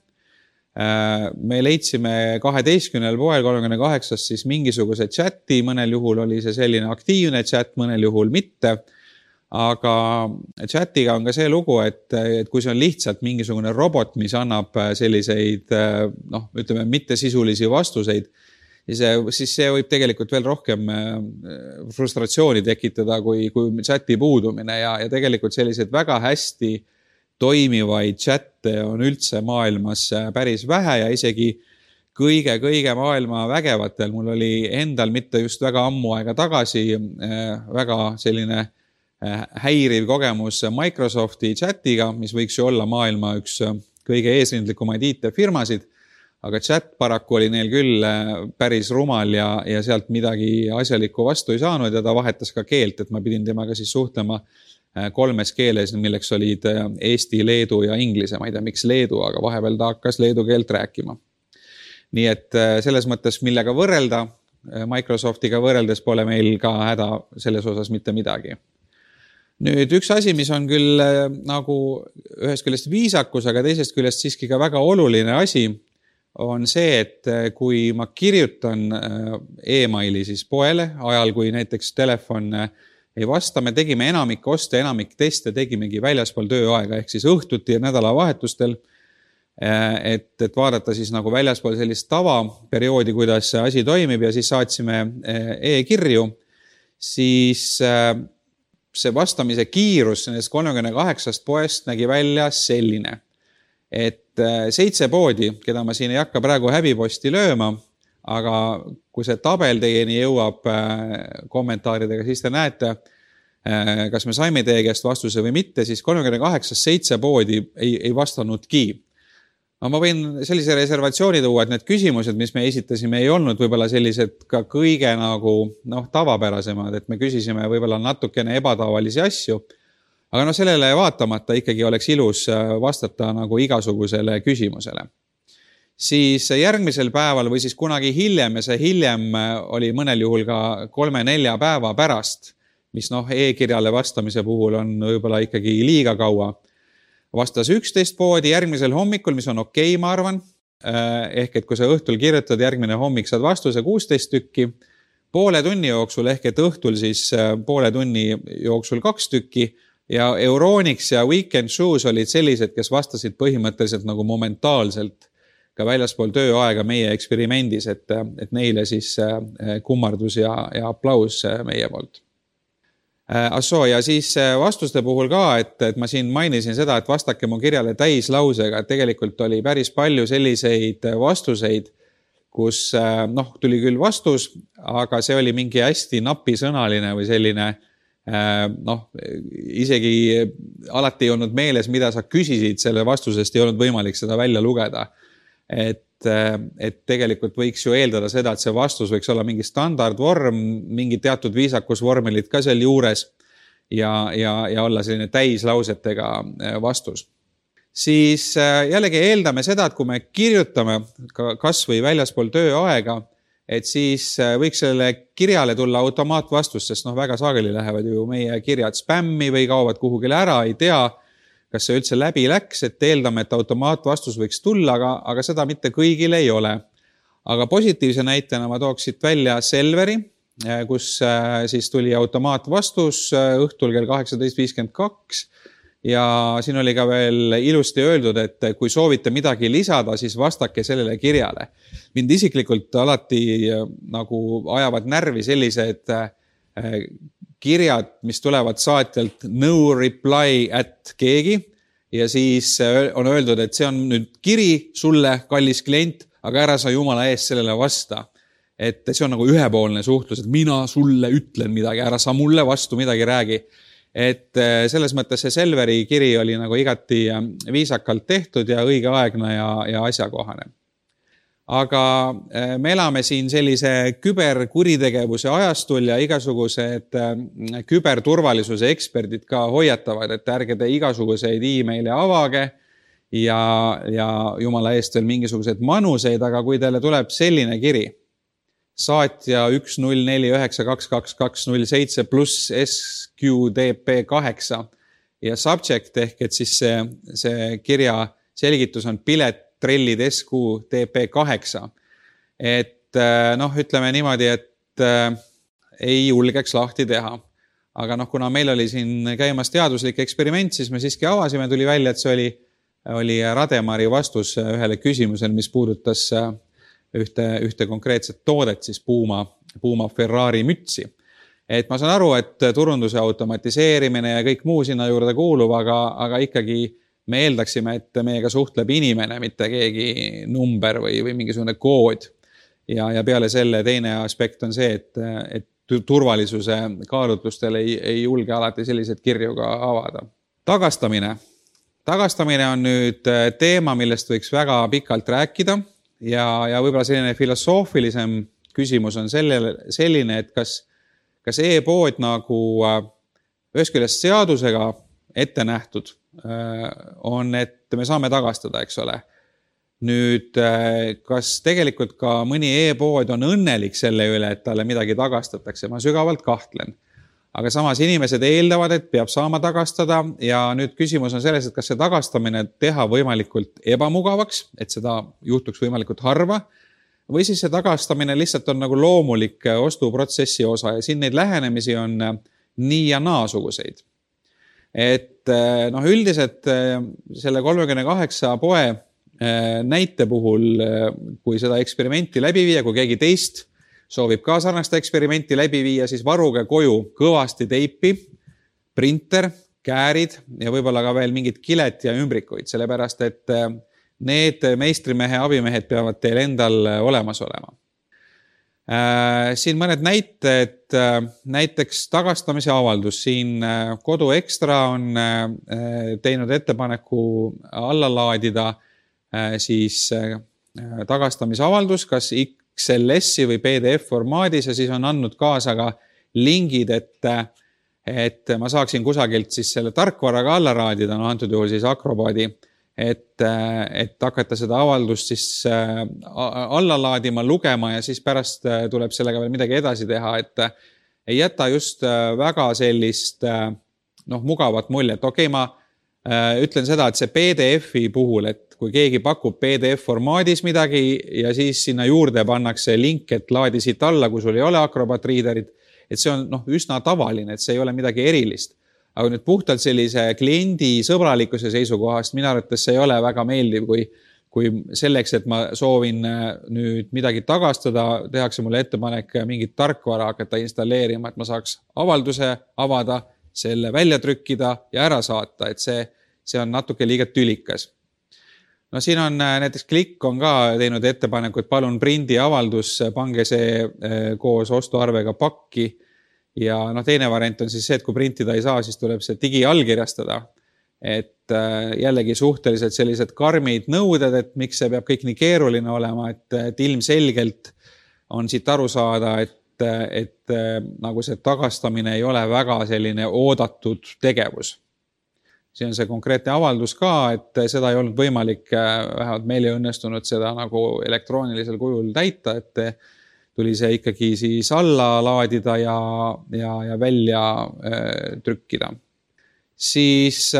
Me leidsime 12 poel 38 siis mingisuguse chati, mõnel juhul oli see selline aktiivne chat, mõnel juhul mitte. Aga chatiga on ka see lugu, et kui see on lihtsalt mingisugune robot, mis annab selliseid, ütleme, mittesisulisi vastuseid, siis see võib tegelikult veel rohkem frustratsiooni tekitada kui chati puudumine ja tegelikult selliseid väga hästi toimivaid chatte on üldse maailmas päris vähe ja isegi kõige maailma vägevatel. Mul oli endal mitte just väga ammu aega tagasi väga selline häiriv kogemus Microsofti chatiga, mis võiks ju olla maailma üks kõige eesrindlikumaid IT-firmasid, aga chat paraku oli neil küll päris rumal ja sealt midagi asjalikku vastu ei saanud ja ta vahetas ka keelt, et ma pidin temaga siis suhtlema 3 keeles, milleks olid Eesti, leedu ja inglise. Ma ei tea, miks leedu, aga vahepeal ta hakkas leedu keelt rääkima. Nii et selles mõttes, millega võrrelda, Microsoftiga võrreldes pole meil ka häda selles osas mitte midagi. Nüüd üks asi, mis on küll nagu ühest küljest viisakus, aga teisest küljest siiski ka väga oluline asi, on see, et kui ma kirjutan e-maili siis poele ajal, kui näiteks telefon ei vasta, me tegime enamik oste, enamik teste tegimegi väljaspool tööaega, ehk siis õhtuti ja nädalavahetustel, et vaadata siis nagu väljaspool sellist tavaperioodi, kuidas see asi toimib ja siis saatsime e-kirju, siis see vastamise kiirus nendest 38 poest nägi välja selline, et 7 poodi, keda ma siin ei hakka praegu häbiposti lööma, aga kui see tabel teieni jõuab kommentaaridega, siis te näete, kas me saime teie käest vastuse või mitte, siis 38-7 poodi ei vastanudki. Ma võin sellise reservatsiooni tuua, et need küsimused, mis me esitasime, ei olnud võib-olla sellised ka kõige nagu tavapärasemad, et me küsisime võib-olla natukene ebatavalisi asju, aga sellele vaatamata ikkagi oleks ilus vastata nagu igasugusele küsimusele. Siis järgmisel päeval või siis kunagi hiljem, ja see hiljem oli mõnel juhul ka 3-4 päeva pärast, mis e-kirjale vastamise puhul on võib-olla ikkagi liiga kaua, vastas 11 poodi järgmisel hommikul, mis on okei, ma arvan. Ehk et kui sa õhtul kirjutad, järgmine hommik saad vastuse 16 tükki, poole tunni jooksul, ehk et õhtul siis poole tunni jooksul 2 tükki, ja Euronics ja Weekend Shoes olid sellised, kes vastasid põhimõtteliselt nagu momentaalselt ka väljaspool tööaega meie eksperimendis, et neile siis kummardus ja aplaus meie poolt. Ja siis vastuste puhul ka, et ma siin mainisin seda, et vastake mu kirjale täislausega, et tegelikult oli päris palju selliseid vastuseid, kus tuli küll vastus, aga see oli mingi hästi napisõnaline või selline, isegi alati ei olnud meeles, mida sa küsisid selle vastusest, ei olnud võimalik seda välja lugeda. Et tegelikult võiks ju eeldada seda, et see vastus võiks olla mingi standardvorm, mingi teatud viisakusvormelid ka seal juures ja olla selline täislausetega vastus. Siis jällegi eeldame seda, et kui me kirjutame kas või väljaspool tööaega, et siis võiks selle kirjale tulla automaatvastus, sest väga sageli lähevad ju meie kirjad spämmi või kaovad kuhugile ära, ei tea, kas see üldse läbi läks, et eeldame, et automaatvastus võiks tulla, aga seda mitte kõigile ei ole. Aga positiivse näitena ma tooks siit välja Selveri, kus siis tuli automaatvastus õhtul kell 18.52 ja siin oli ka veel ilusti öeldud, et kui soovite midagi lisada, siis vastake sellele kirjale. Mind isiklikult alati nagu ajavad närvi sellised kirjad, mis tulevad saatjalt no reply at keegi ja siis on öeldud, et see on nüüd kiri sulle, kallis klient, aga ära sa jumala eest sellele vasta. Et see on nagu ühepoolne suhtlus, et mina sulle ütlen midagi, ära sa mulle vastu midagi räägi. Et selles mõttes see Selveri kiri oli nagu igati viisakalt tehtud ja õigeaegne ja asjakohane. Aga me elame siin sellise küberkuritegevuse ajastul ja igasugused küberturvalisuse eksperdid ka hoiatavad, et ärge te igasuguseid e-maile avage ja jumala eest veel mingisugused manuseid, aga kui teile tuleb selline kiri, saatja 104922207 pluss SQDP8 ja subject ehk et siis see kirja selgitus on pilet trellid SQDP8. Et ütleme niimoodi, et ei julgeks lahti teha. Aga kuna meil oli siin käimas teaduslik eksperiment, siis me siiski avasime, tuli välja, et see oli Rademari vastus ühele küsimusele, mis puudutas ühte konkreetset toodet, siis Puma Ferrari mütsi. Et ma saan aru, et turunduse automatiseerimine ja kõik muu sinna juurde kuulub, aga ikkagi me eeldaksime, et meiega suhtleb inimene, mitte keegi number või mingisugune kood. Ja peale selle teine aspekt on see, et turvalisuse kaalutlustel ei julge alati sellised kirju ka avada. Tagastamine. Tagastamine on nüüd teema, millest võiks väga pikalt rääkida ja võib-olla selline filosoofilisem küsimus on selline, et kas e-pood nagu ühest küljest seadusega ette nähtud on, et me saame tagastada, eks ole. Nüüd, kas tegelikult ka mõni e-pood on õnnelik selle üle, et talle midagi tagastatakse? Ma sügavalt kahtlen. Aga samas inimesed eeldavad, et peab saama tagastada ja nüüd küsimus on selles, et kas see tagastamine teha võimalikult ebamugavaks, et seda juhtuks võimalikult harva, või siis see tagastamine lihtsalt on nagu loomulik ostuprotsessi osa ja siin neid lähenemisi on nii ja naasuguseid. Et üldiselt selle 38 poe näite puhul, kui seda eksperimenti läbi viia, kui keegi teist soovib ka sarnast eksperimenti läbi viia, siis varuge koju kõvasti teipi, printer, käärid ja võib-olla ka veel mingid kilet ja ümbrikuid, sellepärast et need meistrimehe abimehed peavad teil endal olemas olema. Siin mõned näited, näiteks tagastamise avaldus. Siin Kodu Ekstra on teinud ettepaneku alla laadida siis tagastamisavaldus, kas XLS-i või PDF formaadis ja siis on andnud kaasa ka lingid, et ma saaksin kusagilt siis selle tarkvaraga alla raadida, antud juhul siis Acrobati, et hakata seda avaldust siis alla laadima, lugema ja siis pärast tuleb sellega veel midagi edasi teha, et ei jäta just väga sellist mugavat muljet. Okei, ma ütlen seda, et see PDF-i puhul, et kui keegi pakub PDF formaadis midagi ja siis sinna juurde pannakse link, et laadi siit alla, kui sul ei ole Acrobat Readerit, et see on üsna tavaline, et see ei ole midagi erilist. Aga nüüd puhtalt sellise kliendi sõbralikkuse seisukohast minu arvates see ei ole väga meeldiv, kui selleks, et ma soovin nüüd midagi tagastada, tehakse mulle ettepanek mingit tarkvara hakata installeerima, et ma saaks avalduse avada, selle välja trükkida ja ära saata, et see on natuke liiga tülikas. Siin on näiteks Klikk on ka teinud ettepaneku, et palun prindi avaldus, pange see koos ostuarvega pakki. Ja teine variant on siis see, et kui printida ei saa, siis tuleb see digiallkirjastada. Et jällegi suhteliselt sellised karmid nõuded, et miks see peab kõik nii keeruline olema, et ilmselgelt on siit aru saada, et nagu see tagastamine ei ole väga selline oodatud tegevus. See on see konkreetne avaldus ka, et seda ei olnud võimalik, vähemalt meil ei õnnestunud seda nagu elektroonilisel kujul täita, et tuli see ikkagi siis alla laadida ja välja trükkida. Siis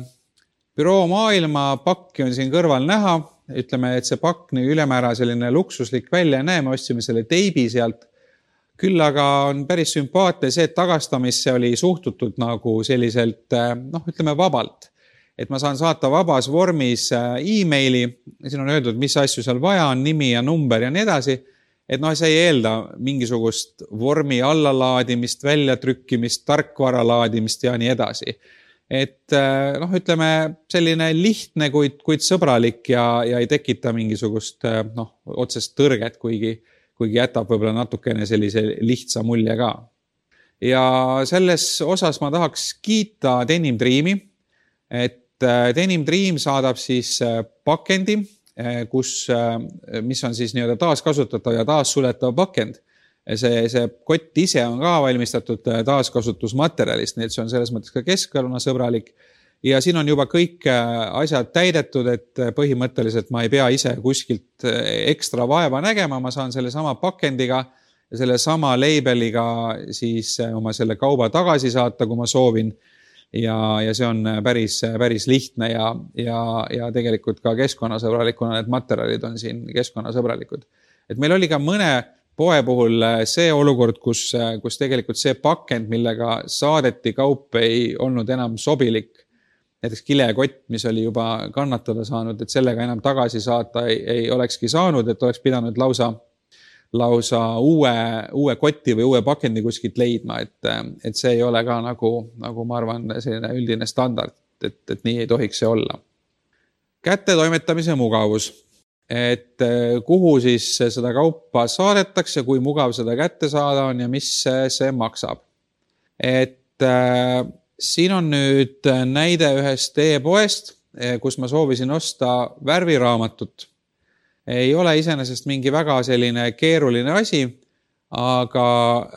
Büroo Maailma pakki on siin kõrval näha. Ütleme, et see pakk nii ülemäära selline luksuslik välja näe, me ostsime selle teibi sealt. Küll aga on päris sümpaatne see, et tagastamisse oli suhtutud nagu selliselt, ütleme vabalt. Et ma saan saata vabas vormis e-maili, siin on öeldud, mis asju seal vaja on, nimi ja number ja nii edasi. Et see ei eelda mingisugust vormi allalaadimist, väljatrükkimist, tarkvara laadimist ja nii edasi. Et ütleme selline lihtne, kuid sõbralik ja ei tekita mingisugust otsest tõrget, kuigi jätab võib-olla natukene sellise lihtsa mulje ka. Ja selles osas ma tahaks kiita Denim Dreami, et Denim Dream saadab siis pakendi, mis on siis nii-öelda taaskasutatav ja taassuletav pakend. See kott ise on ka valmistatud taaskasutusmaterjalist, nii et see on selles mõttes ka keskkonnasõbralik. Ja siin on juba kõik asjad täidetud, et põhimõtteliselt ma ei pea ise kuskilt ekstra vaeva nägema, ma saan selle sama pakendiga ja selle sama labeliga siis oma selle kauba tagasi saata, kui ma soovin. Ja see on päris lihtne ja tegelikult ka keskkonnasõbralikuna need materjalid on siin keskkonnasõbralikud. Et meil oli ka mõne poe puhul see olukord, kus tegelikult see pakend, millega saadeti kaup ei olnud enam sobilik. Näiteks kilekott, mis oli juba kannatada saanud, et sellega enam tagasi saata ei olekski saanud, et oleks pidanud lausa uue kotti või uue pakendi kuskilt leidma, et see ei ole ka nagu ma arvan selline üldine standard, et nii ei tohiks see olla. Kätte toimetamise mugavus, et kuhu siis seda kaupa saadetakse, kui mugav seda kätte saada on ja mis see maksab. Et siin on nüüd näide ühest e-poest, kus ma soovisin osta värviraamatut. Ei ole iseenesest mingi väga selline keeruline asi, aga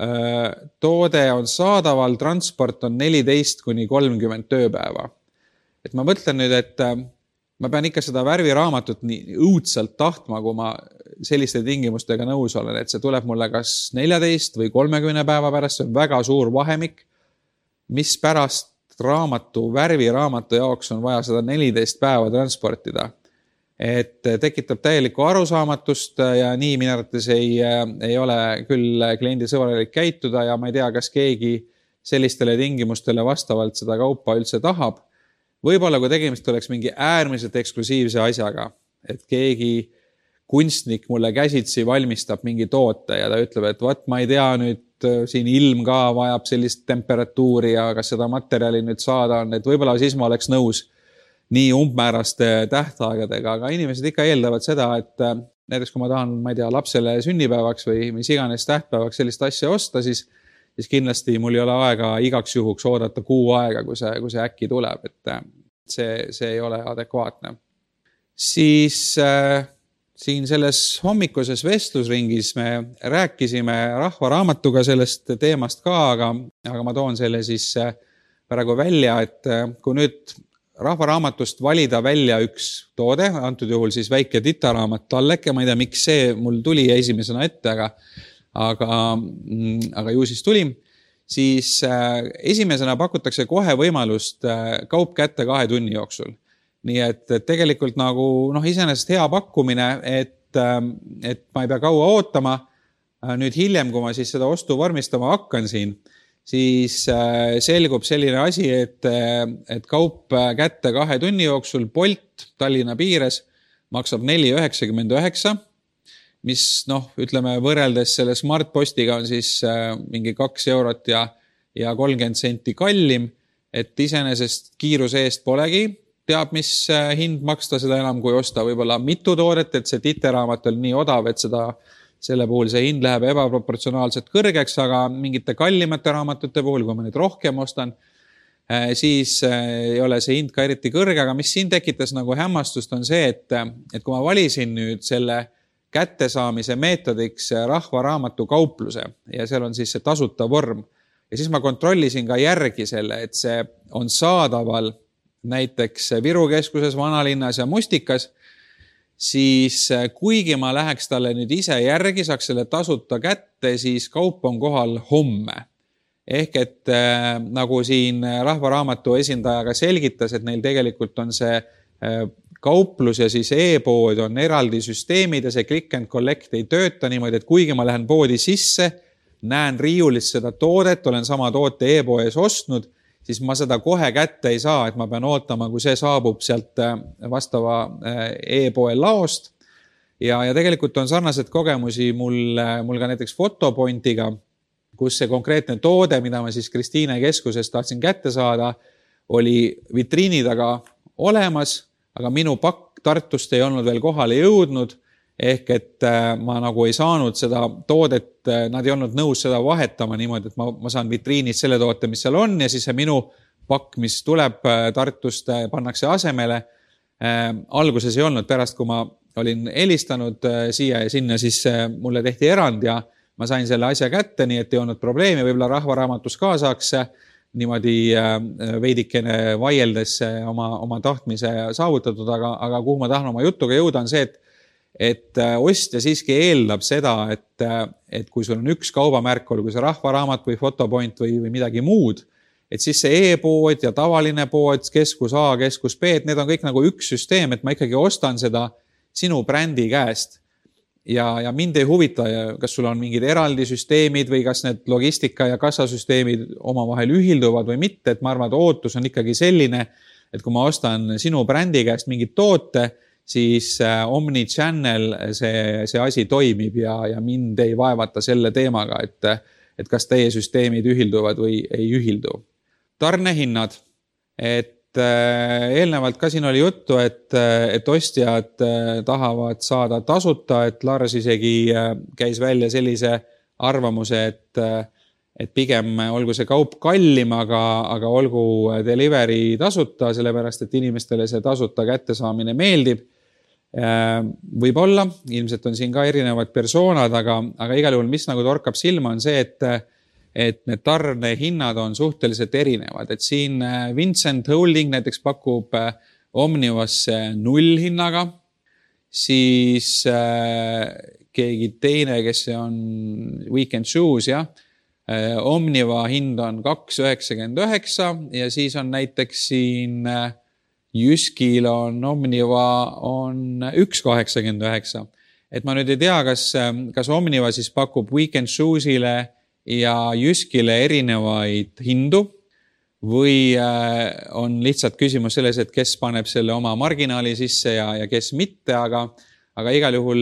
toode on saadaval, transport on 14–30 tööpäeva. Et ma mõtlen nüüd, et ma pean ikka seda värviraamatut nii õudselt tahtma, kui ma selliste tingimustega nõus olen, et see tuleb mulle kas 14 või 30 päeva pärast, see on väga suur vahemik, mis pärast värviraamatu jaoks on vaja seda 14 päeva transportida. Et tekitab täielikku arusaamatust ja nii minu arvates ei ole küll kliendi sõbralik käituda ja ma ei tea, kas keegi sellistele tingimustele vastavalt seda kaupa üldse tahab. Võib-olla kui tegemist oleks mingi äärmiselt eksklusiivse asjaga, et keegi kunstnik mulle käsitsi valmistab mingi toote ja ta ütleb, et ma ei tea nüüd, siin ilm ka vajab sellist temperatuuri ja kas seda materjali nüüd saada on, et võib-olla siis ma oleks nõus nii umbmääraste tähtaegadega, aga inimesed ikka eeldavad seda, et näiteks kui ma tahan, ma ei tea, lapsele sünnipäevaks või mis iganes tähtpäevaks sellist asja osta, siis kindlasti mul ei ole aega igaks juhuks oodata kuu aega, kui see äkki tuleb, et see ei ole adekvaatne. Siis siin selles hommikuses vestlusringis me rääkisime Rahvaraamatuga sellest teemast ka, aga ma toon selle siis praegu välja, et kui nüüd Rahvaraamatust valida välja üks toode, antud juhul siis väike titaraamat Talleke, ma ei tea, miks see mul tuli esimesena ette, aga ju siis tuli, siis esimesena pakutakse kohe võimalust kaup kätte 2 tunni jooksul. Nii et tegelikult nagu iseenesest hea pakkumine, et ma ei pea kaua ootama. Nüüd hiljem, kui ma siis seda ostu vormistama hakkan siin, siis selgub selline asi, et kaup kätte 2 tunni jooksul Bolt Tallinna piires maksab 4,99, mis ütleme võrreldes selle Smartpostiga on siis mingi 2 eurot ja 30 senti kallim, et iseenesest kiiruse eest polegi teab, mis hind maksta, seda enam kui osta võib-olla mitu toodet, et see titaraamat on nii odav, et selle puhul see hind läheb ebaproportsionaalselt kõrgeks, aga mingite kallimate raamatute puhul, kui ma nüüd rohkem ostan, siis ei ole see hind ka eriti kõrge, aga mis siin tekitas nagu hämmastust on see, et kui ma valisin nüüd selle kättesaamise meetodiks Rahvaraamatu kaupluse ja seal on siis see tasuta vorm ja siis ma kontrollisin ka järgi selle, et see on saadaval näiteks Viru keskuses, Vanalinnas ja Mustikas, siis kuigi ma läheks talle nüüd ise järgi, saaks selle tasuta kätte, siis kaup on kohal homme. Ehk et nagu siin Rahvaraamatu esindaja ka selgitas, et neil tegelikult on see kauplus ja siis e-pood on eraldi süsteemid ja see click and collect ei tööta niimoodi, et kuigi ma lähen poodi sisse, näen riiulist seda toodet, olen sama toote e-poes ostnud, siis ma seda kohe kätte ei saa, et ma pean ootama, kui see saabub sealt vastava e-poe laost. Ja tegelikult on sarnased kogemusi mul ka näiteks Fotopointiga, kus see konkreetne toode, mida ma siis Kristiine keskuses tahtsin kätte saada, oli vitriini taga olemas, aga minu pakk Tartust ei olnud veel kohale jõudnud, ehk et ma nagu ei saanud seda toodet, nad ei olnud nõus seda vahetama niimoodi, et ma saan vitriinis selle toote, mis seal on ja siis see minu pakk, mis tuleb Tartust, pannakse asemele. Alguses ei olnud, pärast kui ma olin helistanud siia ja sinna, siis mulle tehti erand ja ma sain selle asja kätte, nii et ei olnud probleemi, võib-olla Rahvaraamatus ka saaks niimoodi veidikene vaieldes oma tahtmise saavutatud, aga kuhu ma tahan oma jutuga jõuda on see, et ostja siiski eeldab seda, et kui sul on üks kaubamärk, olgu see Rahvaraamat või Fotopoint või midagi muud, et siis see e-pood ja tavaline pood, keskus A, keskus B, et need on kõik nagu üks süsteem, et ma ikkagi ostan seda sinu brändi käest. Ja mind ei huvita, kas sul on mingid eraldi süsteemid või kas need logistika ja kassasüsteemid omavahel ühilduvad või mitte, et ma arvan, et ootus on ikkagi selline, et kui ma ostan sinu brändi käest mingit toote, siis Omnichannel see asi toimib ja mind ei vaevata selle teemaga, et kas teie süsteemid ühilduvad või ei ühildu. Tarnehinnad, et eelnevalt ka siin oli juttu, et ostjad tahavad saada tasuta, et Lars isegi käis välja sellise arvamuse, et pigem olgu see kaup kallim, aga olgu delivery tasuta, sellepärast et inimestele see tasuta kättesaamine meeldib. Võib-olla, ilmselt on siin ka erinevad persoonad, aga igal juhul, mis nagu torkab silma on see, et need tarnehinnad on suhteliselt erinevad, et siin Vincent Holding näiteks pakub Omnivasse 0 hinnaga, siis keegi teine, kes on Weekend Shoes, Omniva hind on 2,99 ja siis on näiteks siin Jyskil on Omniva on 1,89. Et ma nüüd ei tea, kas Omniva siis pakub Weekend Shoesile ja Jyskile erinevaid hindu või on lihtsalt küsimus selles, et kes paneb selle oma marginaali sisse ja kes mitte, aga igal juhul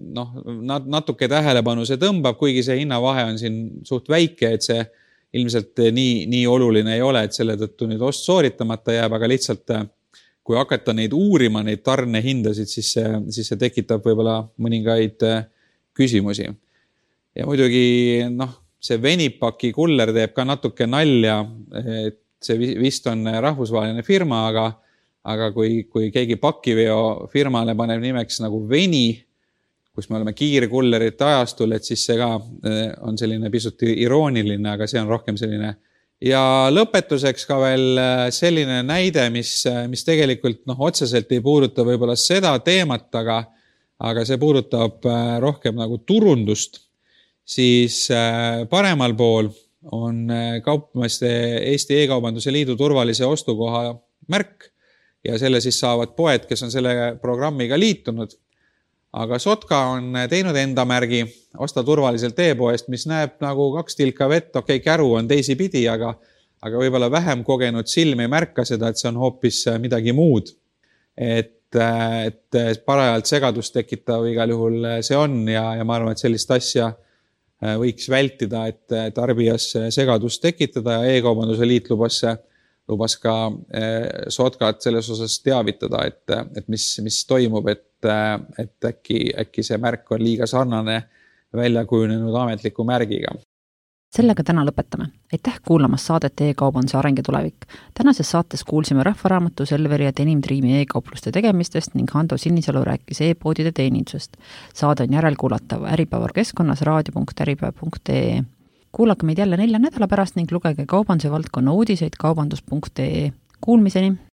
natuke tähelepanu see tõmbab, kuigi see hinnavahe on siin suht väike, et see ilmselt nii oluline ei ole, et selle tõttu nüüd ost sooritamata jääb, aga lihtsalt kui hakata neid uurima, neid tarnehindasid, siis see tekitab võib-olla mõningaid küsimusi. Ja muidugi, see Venipaki kuller teeb ka natuke nalja, et see vist on rahvusvaheline firma, aga kui keegi pakiveo firmale paneb nimeks nagu Veni, kus me oleme kiirkullerite ajastul, et siis see ka on selline pisut irooniline, aga see on rohkem selline. Ja lõpetuseks ka veel selline näide, mis tegelikult otseselt ei puuduta võib-olla seda teemat, aga see puudutab rohkem nagu turundust, siis paremal pool on kaupmeeste Eesti E-kaubanduse liidu turvalise ostukoha märk ja selle siis saavad poed, kes on selle programmiga liitunud. Aga Sotka on teinud enda märgi osta turvaliselt e-poest, mis näeb nagu 2 tilka vett, käru on teisi pidi, aga võib-olla vähem kogenud silm ei märka seda, et see on hoopis midagi muud. Et parajalt segadust tekitav igal juhul see on ja ma arvan, et sellist asja võiks vältida, et tarbijas segadust tekitada ja E-kaubanduse liit lubas ka Sotkat selles osas teavitada, et mis toimub, et äkki see märk on liiga sarnane välja kujunenud ametliku märgiga. Sellega täna lõpetame. Aitäh kuulamas saadet E-kaubanduse areng ja tulevik. Tänases saates kuulsime Rahvaraamatu, Selveri ja Denim Dreami e-kaupluste tegemistest ning Hando Sinisalu rääkis e-poodide teenindusest. Saade on järelkuulatav Äripäeva keskkonnas raadio.äripäev.ee. Kuulake meid jälle 4 nädala pärast ning lugege kaubanduse valdkonna uudiseid kaubandus.ee. Kuulmiseni!